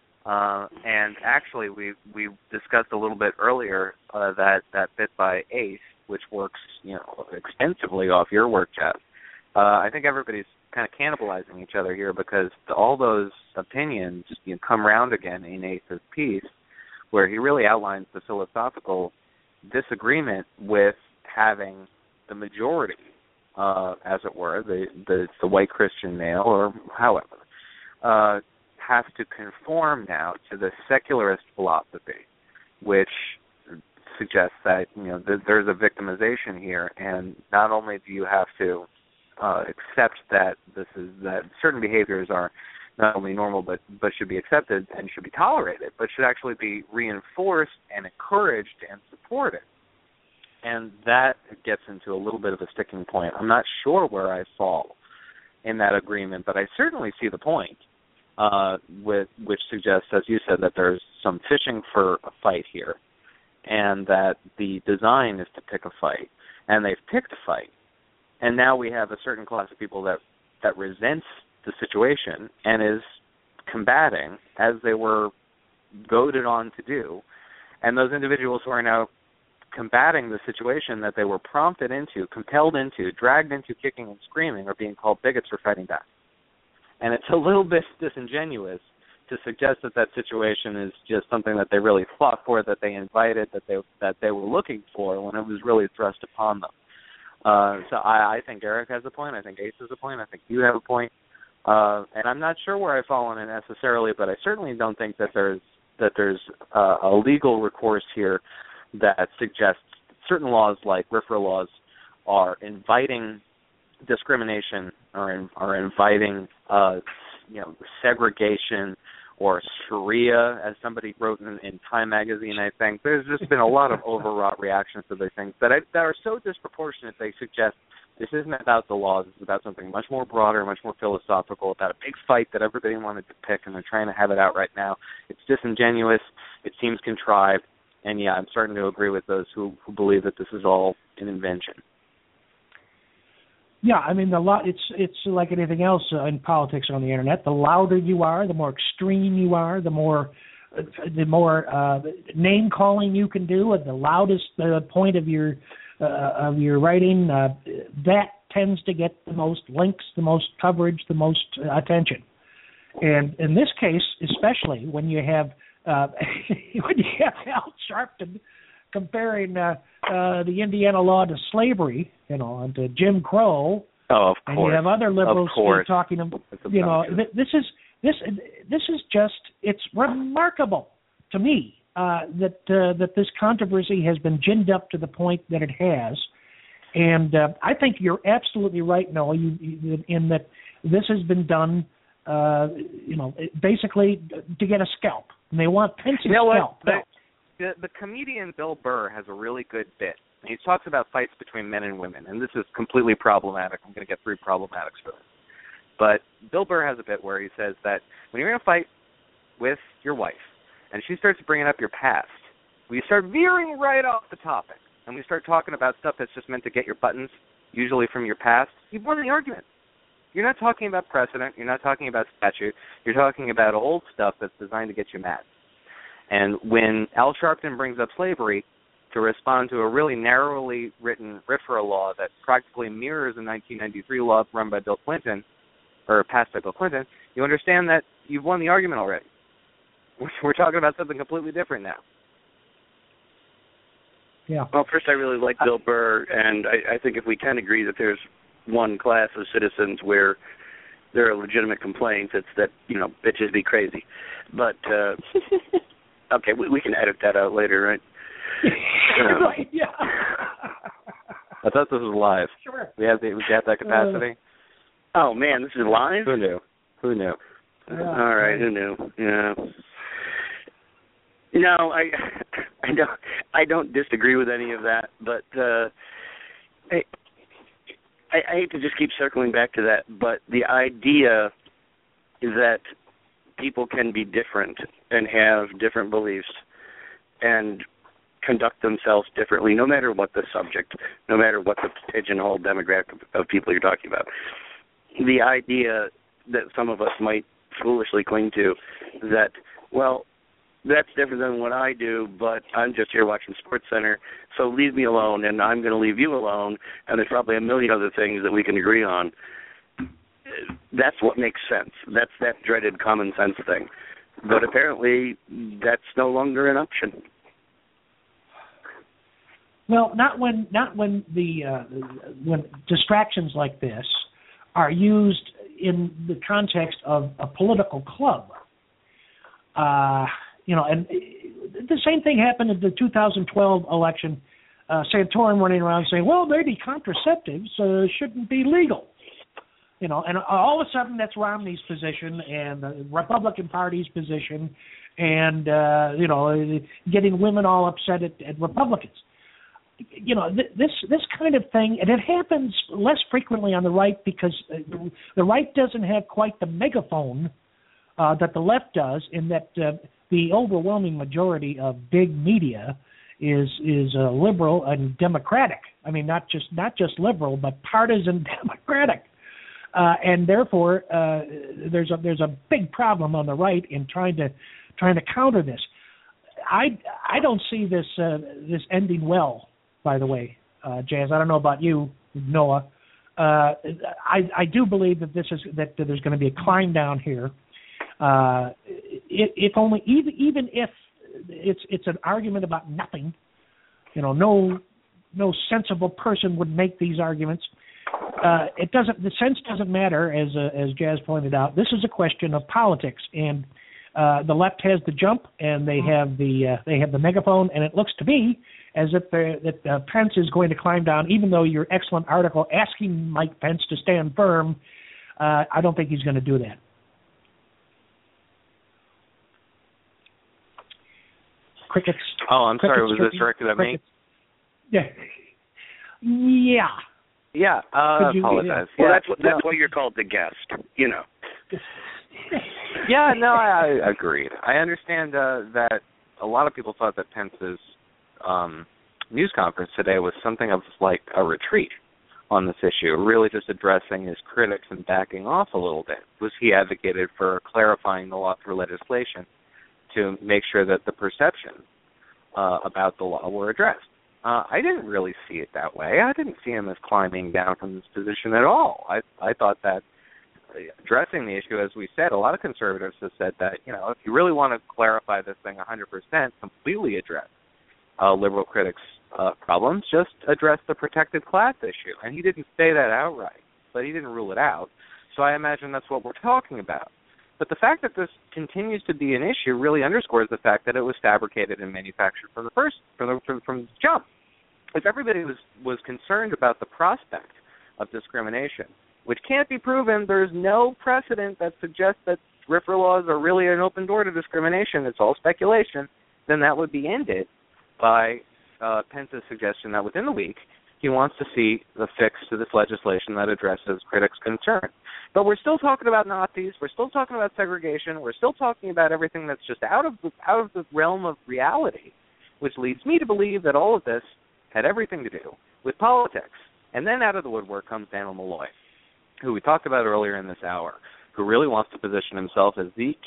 And actually, we discussed a little bit earlier that bit by Ace, which works, extensively off your work, Jeff. I think everybody's kind of cannibalizing each other here, because all those opinions come round again in Ace's piece, where he really outlines the philosophical disagreement with having the majority, as it were, the white Christian male, or however, have to conform now to the secularist philosophy, which suggests that there's a victimization here, and not only do you have to accept that that certain behaviors are not only normal but should be accepted and should be tolerated, but should actually be reinforced and encouraged and supported. And that gets into a little bit of a sticking point. I'm not sure where I fall in that agreement, but I certainly see the point, which suggests, as you said, that there's some fishing for a fight here, and that the design is to pick a fight, and they've picked a fight. And now we have a certain class of people that resents the situation and is combating, as they were goaded on to do. And those individuals who are now combating the situation that they were prompted into, compelled into, dragged into kicking and screaming, are being called bigots for fighting back. And it's a little bit disingenuous to suggest that situation is just something that they really fought for, that they invited, that they were looking for, when it was really thrust upon them. So I think Eric has a point. I think Ace has a point. I think you have a point. And I'm not sure where I fall on it necessarily, but I certainly don't think that there's a legal recourse here that suggests certain laws like RFRA laws are inviting discrimination, or are inviting segregation, or Sharia, as somebody wrote in Time magazine. I think there's just been a lot of overwrought reactions to these things that are so disproportionate. They suggest this isn't about the laws. It's about something much more broader, much more philosophical, about a big fight that everybody wanted to pick, and they're trying to have it out right now. It's disingenuous. It seems contrived. And, yeah, I'm starting to agree with those who believe that this is all an invention. Yeah, I mean, it's like anything else in politics on the internet. The louder you are, the more extreme you are, the more name calling you can do, at the loudest point of your writing. That tends to get the most links, the most coverage, the most attention. And in this case, especially when you have Al Sharpton comparing the Indiana law to slavery, and to Jim Crow. Oh, of course. And you have other liberals talking. This is just, it's remarkable to me that this controversy has been ginned up to the point that it has. And I think you're absolutely right, Noah, in that this has been done, basically to get a scalp. And they want Pence's scalp. The comedian Bill Burr has a really good bit, He talks about fights between men and women, and this is completely problematic. I'm going to get 3 problematics for this. But Bill Burr has a bit where he says that when you're in a fight with your wife and she starts bringing up your past, we start veering right off the topic and we start talking about stuff that's just meant to get your buttons, usually from your past, you've won the argument. You're not talking about precedent. You're not talking about statute. You're talking about old stuff that's designed to get you mad. And when Al Sharpton brings up slavery to respond to a really narrowly written RFRA law that practically mirrors a 1993 law run by Bill Clinton, or passed by Bill Clinton, you understand that you've won the argument already. We're talking about something completely different now. Yeah. Well, first, I really like Bill Burr, and I think if we can agree that there's one class of citizens where there are legitimate complaints, it's that, bitches be crazy. But, okay, we can edit that out later, right? Right, yeah. I thought this was live. Sure. We have that capacity? Oh, man, this is live? Who knew? Yeah. All right, who knew? Yeah. No, I don't disagree with any of that, but I hate to just keep circling back to that, but the idea that people can be different and have different beliefs and conduct themselves differently, no matter what the subject, no matter what the pigeonhole demographic of people you're talking about. The idea that some of us might foolishly cling to that, well, that's different than what I do, but I'm just here watching SportsCenter, so leave me alone, and I'm going to leave you alone, and there's probably a million other things that we can agree on. That's what makes sense. That's that dreaded common sense thing. But apparently that's no longer an option. Well, not when when distractions like this are used in the context of a political club. And the same thing happened in the 2012 election. Santorum running around saying, well, maybe contraceptives shouldn't be legal. And all of a sudden that's Romney's position and the Republican Party's position and, getting women all upset at Republicans. This kind of thing, and it happens less frequently on the right because the right doesn't have quite the megaphone that the left does, in that the overwhelming majority of big media is liberal and democratic. I mean, not just liberal, but partisan democratic, and therefore there's a big problem on the right in trying to counter this. I don't see this ending well. By the way, Jazz, I don't know about you, Noah. I do believe that that there's going to be a climb down here. If only, even if it's an argument about nothing, no sensible person would make these arguments. The sense doesn't matter, as Jazz pointed out. This is a question of politics, and the left has the jump, and they have the megaphone, and it looks to me as if that Pence is going to climb down. Even though your excellent article asking Mike Pence to stand firm, I don't think he's going to do that. Crickets. Oh, I'm sorry. Was Crickets, this directed at me? Yeah. Yeah. Yeah. I apologize. Well, that's why you're called the guest. Yeah. No, I agreed. I understand that a lot of people thought that Pence's news conference today was something of like a retreat on this issue, really just addressing his critics and backing off a little bit. He advocated for clarifying the law through legislation to make sure that the perceptions about the law were addressed. I didn't really see it that way. I didn't see him as climbing down from this position at all. I thought that addressing the issue, as we said, a lot of conservatives have said that, if you really want to clarify this thing 100%, completely address liberal critics' problems, just address the protected class issue. And he didn't say that outright, but he didn't rule it out. So I imagine that's what we're talking about. But the fact that this continues to be an issue really underscores the fact that it was fabricated and manufactured from the jump. If everybody was concerned about the prospect of discrimination, which can't be proven, there's no precedent that suggests that RFRA laws are really an open door to discrimination, it's all speculation, then that would be ended by Pence's suggestion that within the week he wants to see the fix to this legislation that addresses critics' concerns. But we're still talking about Nazis. We're still talking about segregation. We're still talking about everything that's just out of the realm of reality, which leads me to believe that all of this had everything to do with politics. And then out of the woodwork comes Daniel Malloy, who we talked about earlier in this hour, who really wants to position himself as the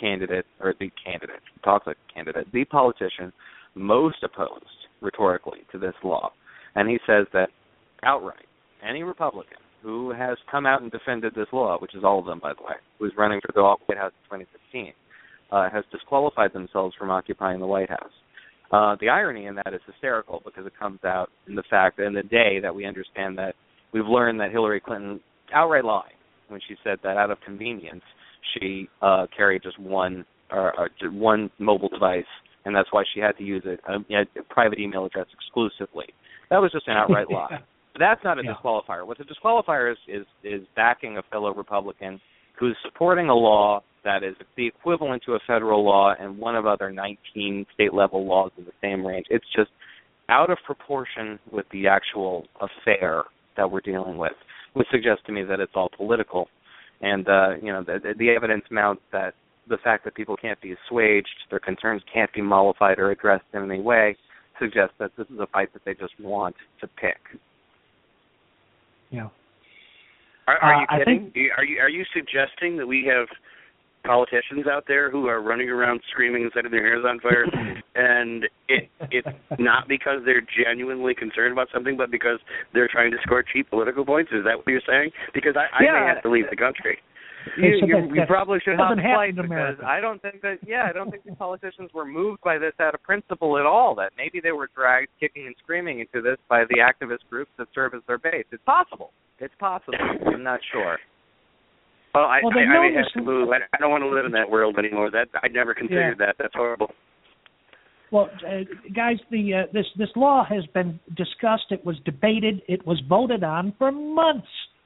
politician most opposed rhetorically to this law. And he says that outright, any Republican who has come out and defended this law, which is all of them, by the way, who's running for the White House in 2015, has disqualified themselves from occupying the White House. The irony in that is hysterical because it comes out in the day that we understand that we've learned that Hillary Clinton outright lied when she said that out of convenience she carried just one mobile device, and that's why she had to use a private email address exclusively. That was just an outright lie. But that's not a disqualifier. What the disqualifier is backing a fellow Republican who's supporting a law that is the equivalent to a federal law and one of other 19 state-level laws in the same range. It's just out of proportion with the actual affair that we're dealing with, which suggests to me that it's all political. And, the evidence mounts that the fact that people can't be assuaged, their concerns can't be mollified or addressed in any way, suggests that this is a fight that they just want to pick. Yeah. Are you kidding? Are you suggesting that we have politicians out there who are running around screaming and setting their hairs on fire, and it's not because they're genuinely concerned about something, but because they're trying to score cheap political points? Is that what you're saying? Because I may have to leave the country. You probably should have a flight because I don't think these politicians were moved by this out of principle at all, that maybe they were dragged kicking and screaming into this by the activist groups that serve as their base. It's possible. I'm not sure. Well, I may have to move. I don't want to live in that world anymore. I never considered that. That's horrible. Well, guys, this law has been discussed. It was debated. It was voted on for months.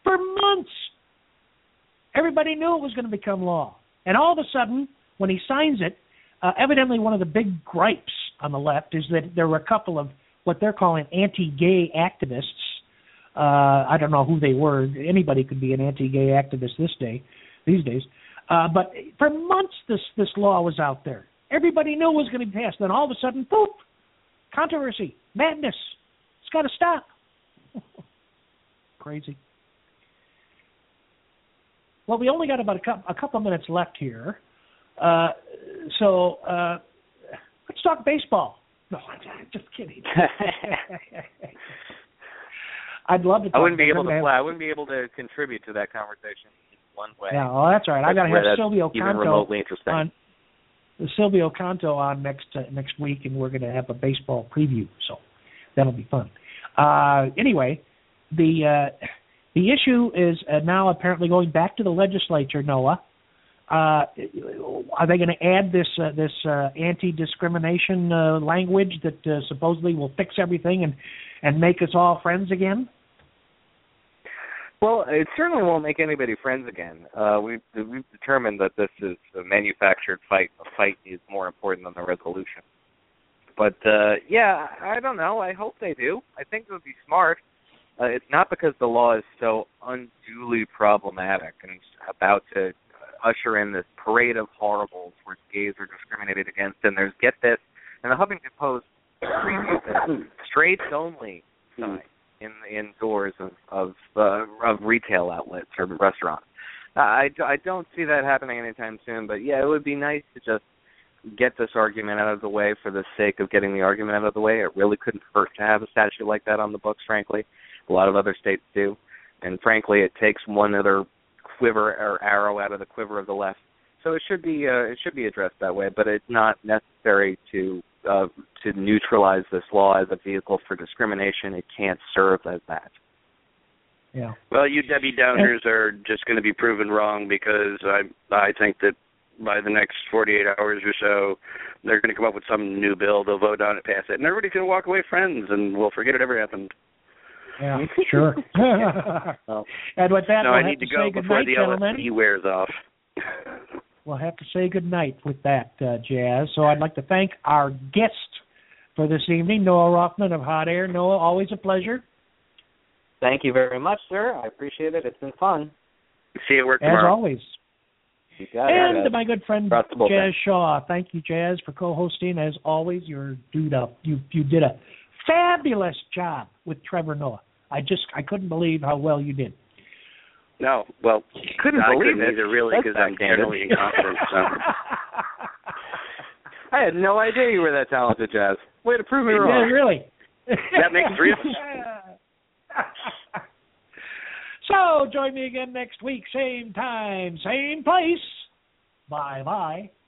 Everybody knew it was going to become law. And all of a sudden, when he signs it, evidently one of the big gripes on the left is that there were a couple of what they're calling anti-gay activists. I don't know who they were. Anybody could be an anti-gay activist these days. But for months, this law was out there. Everybody knew it was going to be passed. Then all of a sudden, poof, controversy, madness. It's got to stop. Crazy. Well, we only got about a couple minutes left here. So let's talk baseball. No, I'm just kidding. I'd love to talk. I wouldn't be able to contribute to that conversation in one way. Yeah, well, that's all right. I got to have Silvio Canto on next week, and we're going to have a baseball preview, so that'll be fun. Anyway, the issue is now apparently going back to the legislature, Noah. Are they going to add this anti-discrimination language that supposedly will fix everything and make us all friends again? Well, it certainly won't make anybody friends again. We've determined that this is a manufactured fight. A fight is more important than the resolution. But, I don't know. I hope they do. I think it would be smart. It's not because the law is so unduly problematic and about to usher in this parade of horribles where gays are discriminated against, and there's, get this, and the Huffington Post straights only sign in doors of retail outlets or restaurants. I don't see that happening anytime soon, but it would be nice to just get this argument out of the way for the sake of getting the argument out of the way. It really couldn't hurt to have a statute like that on the books, frankly. A lot of other states do. And frankly, it takes one other quiver or arrow out of the quiver of the left. So it should be addressed that way, but it's not necessary to neutralize this law as a vehicle for discrimination. It can't serve as that. Yeah. Well, you Debbie Downers are just going to be proven wrong, because I think that by the next 48 hours or so, they're going to come up with some new bill. They'll vote on it, pass it, and everybody's going to walk away friends, and we'll forget it ever happened. Yeah, sure. And with that, I need to go before the LSD wears off. We'll have to say good night with that, Jazz. So I'd like to thank our guest for this evening. Noah Rothman of Hot Air. Noah, always a pleasure. Thank you very much, sir. I appreciate it. It's been fun. See you at work tomorrow. As always. You got And it. my good friend Jazz Shaw. Thank you, Jazz, for co-hosting. As always, you're dude up. You did a fabulous job with Trevor Noah. I couldn't believe how well you did. No, well, couldn't believe it either, really, because I'm generally incompetent. So. I had no idea you were that talented, Jazz. Way to prove me wrong. Yeah, really. That makes 3 of us. So, join me again next week, same time, same place. Bye-bye.